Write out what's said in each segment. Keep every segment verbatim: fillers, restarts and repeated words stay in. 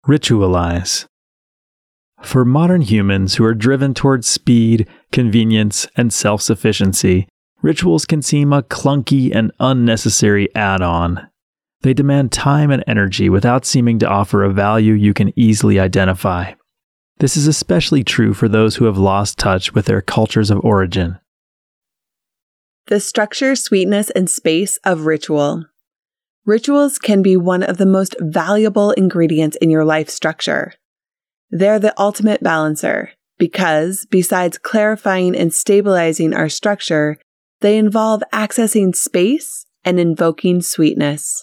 Ritualize. For modern humans who are driven towards speed, convenience, and self-sufficiency, rituals can seem a clunky and unnecessary add-on. They demand time and energy without seeming to offer a value you can easily identify. This is especially true for those who have lost touch with their cultures of origin. The structure, sweetness, and space of ritual. Rituals can be one of the most valuable ingredients in your life structure. They're the ultimate balancer because, besides clarifying and stabilizing our structure, they involve accessing space and invoking sweetness.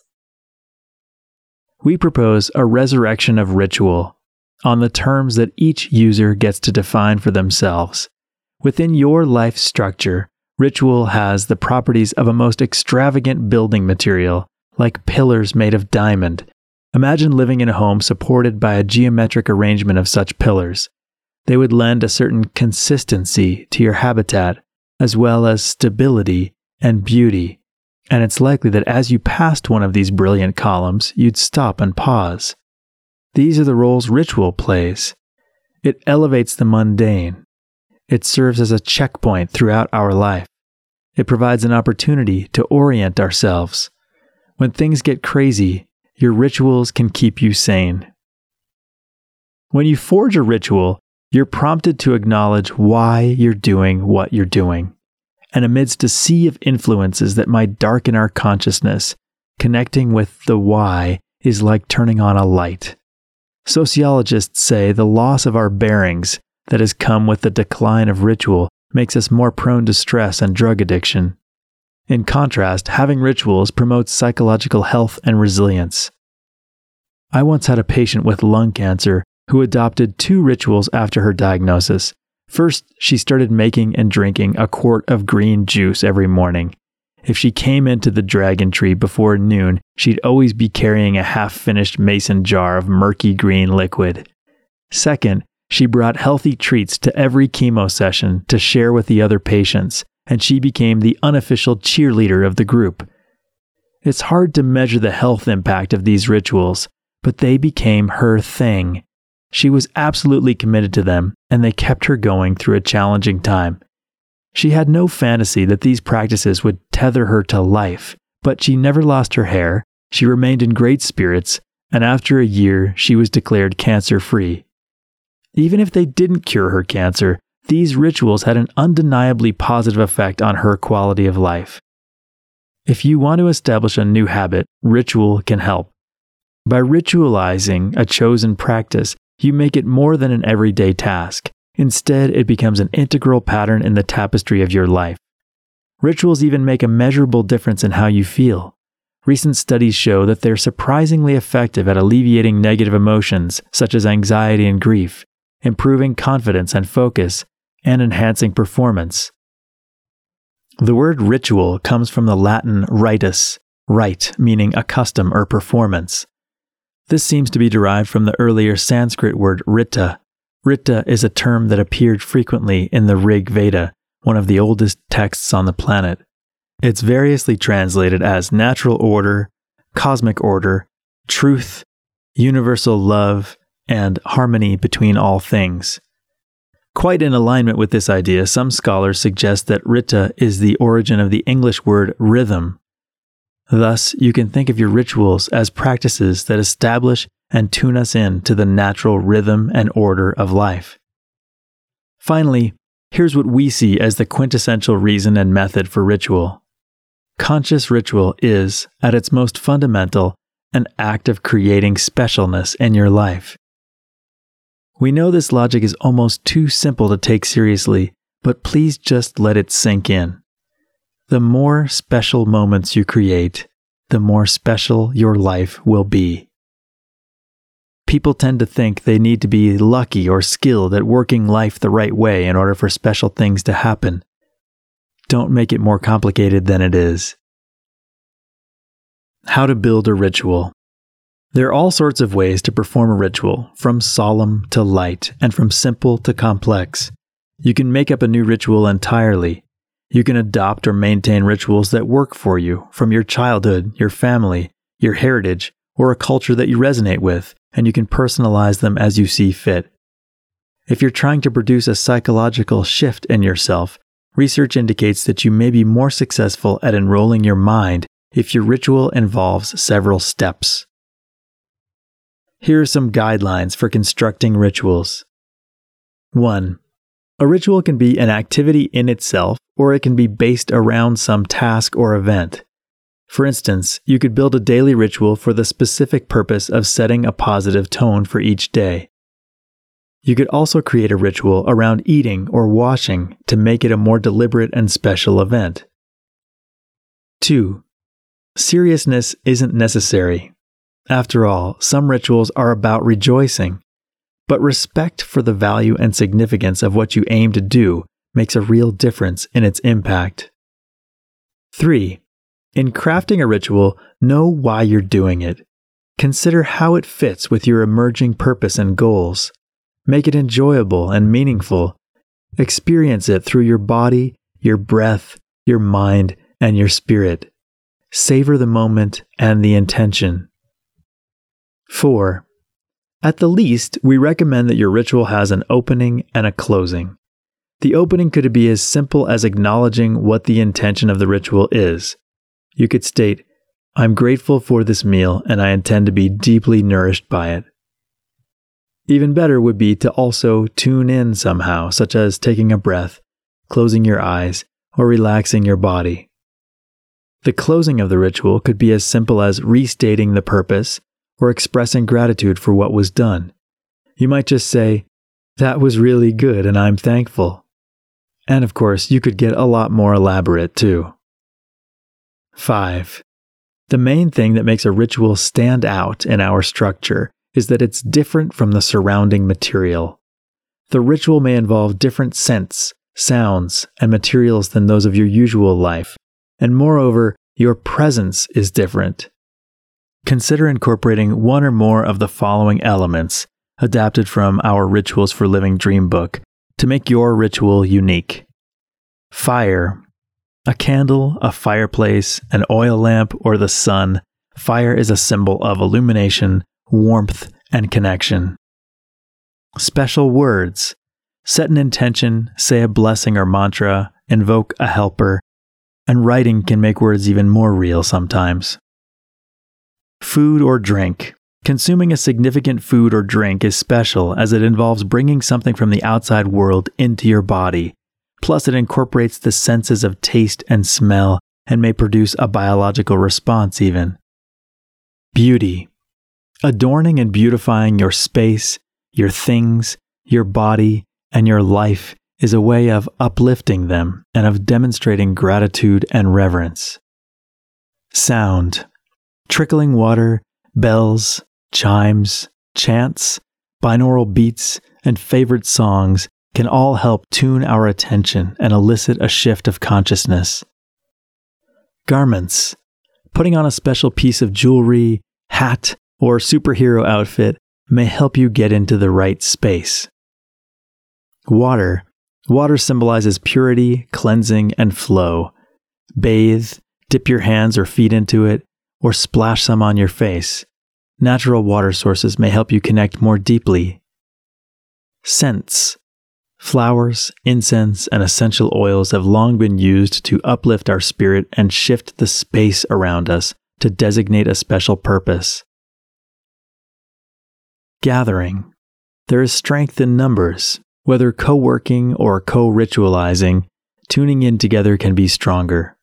We propose a resurrection of ritual on the terms that each user gets to define for themselves. Within your life structure, ritual has the properties of a most extravagant building material, like pillars made of diamond. Imagine living in a home supported by a geometric arrangement of such pillars. They would lend a certain consistency to your habitat, as well as stability and beauty. And it's likely that as you passed one of these brilliant columns, you'd stop and pause. These are the roles ritual plays. It elevates the mundane. It serves as a checkpoint throughout our life. It provides an opportunity to orient ourselves. When things get crazy, your rituals can keep you sane. When you forge a ritual, you're prompted to acknowledge why you're doing what you're doing. And amidst a sea of influences that might darken our consciousness, connecting with the why is like turning on a light. Sociologists say the loss of our bearings that has come with the decline of ritual makes us more prone to stress and drug addiction. In contrast, having rituals promotes psychological health and resilience. I once had a patient with lung cancer who adopted two rituals after her diagnosis. First, she started making and drinking a quart of green juice every morning. If she came into the Dragon Tree before noon, she'd always be carrying a half-finished mason jar of murky green liquid. Second, she brought healthy treats to every chemo session to share with the other patients, and she became the unofficial cheerleader of the group. It's hard to measure the health impact of these rituals, but they became her thing. She was absolutely committed to them, and they kept her going through a challenging time. She had no fantasy that these practices would tether her to life, but she never lost her hair, she remained in great spirits, and after a year, she was declared cancer-free. Even if they didn't cure her cancer, these rituals had an undeniably positive effect on her quality of life. If you want to establish a new habit, ritual can help. By ritualizing a chosen practice, you make it more than an everyday task. Instead, it becomes an integral pattern in the tapestry of your life. Rituals even make a measurable difference in how you feel. Recent studies show that they're surprisingly effective at alleviating negative emotions such as anxiety and grief, improving confidence and focus, and enhancing performance. The word ritual comes from the Latin ritus, rite meaning a custom or performance. This seems to be derived from the earlier Sanskrit word rita. Rita is a term that appeared frequently in the Rig Veda, one of the oldest texts on the planet. It's variously translated as natural order, cosmic order, truth, universal love, and harmony between all things. Quite in alignment with this idea, some scholars suggest that rita is the origin of the English word rhythm. Thus, you can think of your rituals as practices that establish and tune us in to the natural rhythm and order of life. Finally, here's what we see as the quintessential reason and method for ritual. Conscious ritual is, at its most fundamental, an act of creating specialness in your life. We know this logic is almost too simple to take seriously, but please just let it sink in. The more special moments you create, the more special your life will be. People tend to think they need to be lucky or skilled at working life the right way in order for special things to happen. Don't make it more complicated than it is. How to build a ritual. There are all sorts of ways to perform a ritual, from solemn to light, and from simple to complex. You can make up a new ritual entirely. You can adopt or maintain rituals that work for you, from your childhood, your family, your heritage, or a culture that you resonate with, and you can personalize them as you see fit. If you're trying to produce a psychological shift in yourself, research indicates that you may be more successful at enrolling your mind if your ritual involves several steps. Here are some guidelines for constructing rituals. one. A ritual can be an activity in itself, or it can be based around some task or event. For instance, you could build a daily ritual for the specific purpose of setting a positive tone for each day. You could also create a ritual around eating or washing to make it a more deliberate and special event. two. Seriousness isn't necessary. After all, some rituals are about rejoicing, but respect for the value and significance of what you aim to do makes a real difference in its impact. three. In crafting a ritual, know why you're doing it. Consider how it fits with your emerging purpose and goals. Make it enjoyable and meaningful. Experience it through your body, your breath, your mind, and your spirit. Savor the moment and the intention. four. At the least, we recommend that your ritual has an opening and a closing. The opening could be as simple as acknowledging what the intention of the ritual is. You could state, "I'm grateful for this meal and I intend to be deeply nourished by it." Even better would be to also tune in somehow, such as taking a breath, closing your eyes, or relaxing your body. The closing of the ritual could be as simple as restating the purpose or expressing gratitude for what was done. You might just say, "That was really good and I'm thankful." And of course, you could get a lot more elaborate too. five. The main thing that makes a ritual stand out in our structure is that it's different from the surrounding material. The ritual may involve different scents, sounds, and materials than those of your usual life, and moreover, your presence is different. Consider incorporating one or more of the following elements, adapted from our Rituals for Living Dream book, to make your ritual unique. Fire. A candle, a fireplace, an oil lamp, or the sun. Fire is a symbol of illumination, warmth, and connection. Special words. Set an intention, say a blessing or mantra, invoke a helper, and writing can make words even more real sometimes. Food or drink. Consuming a significant food or drink is special as it involves bringing something from the outside world into your body. Plus, it incorporates the senses of taste and smell and may produce a biological response even. Beauty. Adorning and beautifying your space, your things, your body, and your life is a way of uplifting them and of demonstrating gratitude and reverence. Sound. Trickling water, bells, chimes, chants, binaural beats, and favorite songs can all help tune our attention and elicit a shift of consciousness. Garments. Putting on a special piece of jewelry, hat, or superhero outfit may help you get into the right space. Water. Water symbolizes purity, cleansing, and flow. Bathe, dip your hands or feet into it, or splash some on your face. Natural water sources may help you connect more deeply. Scents. Flowers, incense, and essential oils have long been used to uplift our spirit and shift the space around us to designate a special purpose. Gathering. There is strength in numbers. Whether co-working or co-ritualizing, tuning in together can be stronger.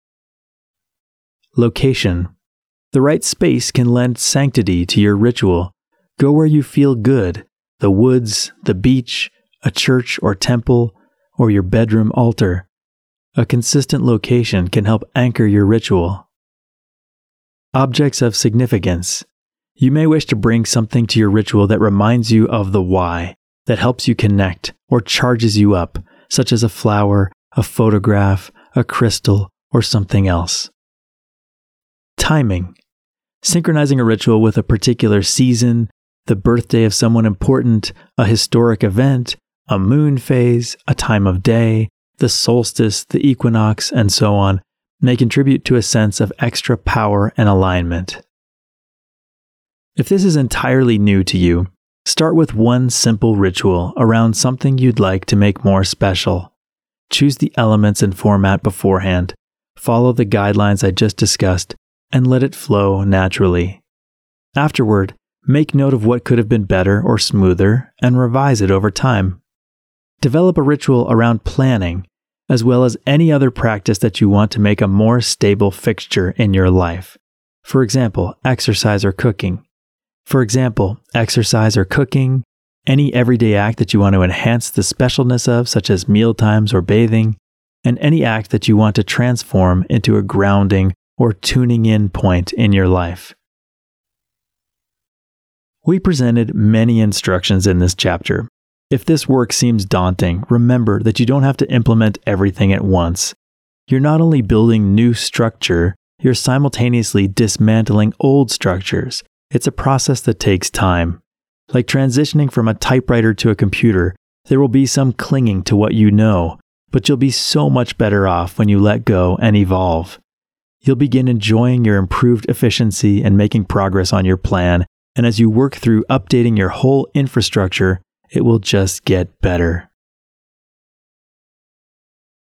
Location. The right space can lend sanctity to your ritual. Go where you feel good, the woods, the beach, a church or temple, or your bedroom altar. A consistent location can help anchor your ritual. Objects of significance. You may wish to bring something to your ritual that reminds you of the why, that helps you connect or charges you up, such as a flower, a photograph, a crystal, or something else. Timing. Synchronizing a ritual with a particular season, the birthday of someone important, a historic event, a moon phase, a time of day, the solstice, the equinox, and so on, may contribute to a sense of extra power and alignment. If this is entirely new to you, start with one simple ritual around something you'd like to make more special. Choose the elements and format beforehand, follow the guidelines I just discussed, and let it flow naturally. Afterward, make note of what could have been better or smoother and revise it over time. Develop a ritual around planning, as well as any other practice that you want to make a more stable fixture in your life. For example, exercise or cooking. For example, exercise or cooking, any everyday act that you want to enhance the specialness of, such as meal times or bathing, and any act that you want to transform into a grounding or tuning in point in your life. We presented many instructions in this chapter. If this work seems daunting, remember that you don't have to implement everything at once. You're not only building new structure, you're simultaneously dismantling old structures. It's a process that takes time. Like transitioning from a typewriter to a computer, there will be some clinging to what you know, but you'll be so much better off when you let go and evolve. You'll begin enjoying your improved efficiency and making progress on your plan, and as you work through updating your whole infrastructure, it will just get better.